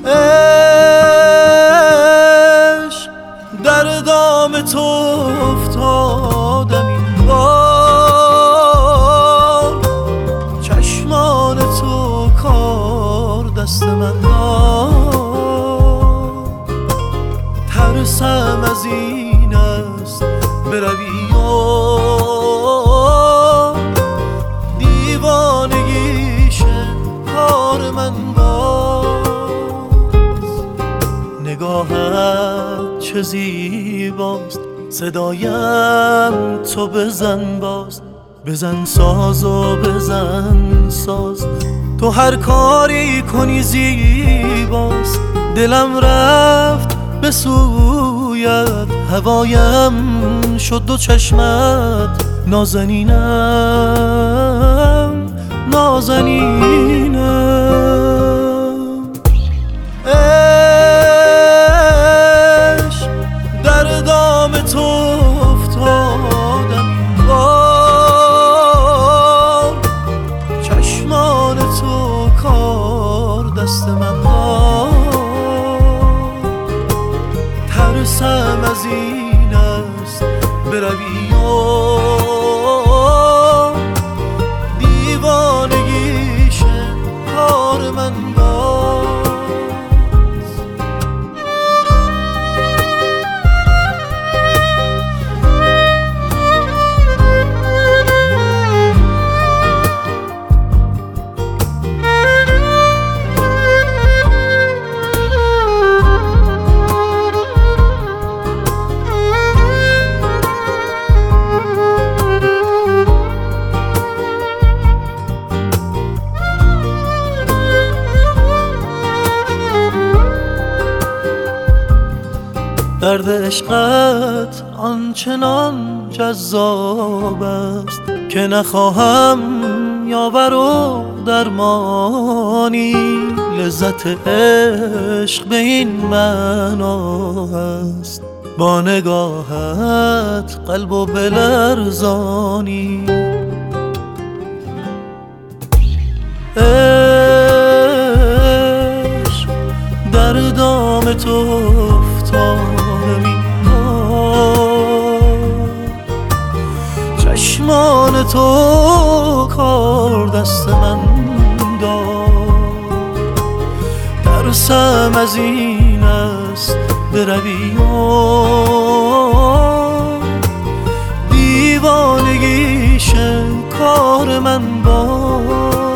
عشق در دام تو افتادم این بار، چشمان تو کار دست من داد. ترسم از این است بروی و دیوانگیش کار من باز. نگاهت چه زیباست، صدایم تو بزن باز. بزن ساز و بزن ساز، تو هر کاری کنی زیباست. دلم رفت به سویت، هوایم شد دو چشمت. نازنینم نازنینم. عشق در دام تو افتادم این بار، چشمان تو کار دست من داد. ترسم از این است بروی و دیوانگیش کار من باز. درد عشقت آنچنان جذاب است که نخواهم یاور و درمانی. لذت عشق به این معنا است، با نگاهت قلب و بلرزانی. عشق در دام تو افتادم این بار، چشمان تو کار دست من داد. ترسم از این است بروی و دیوانگیش کار من باز.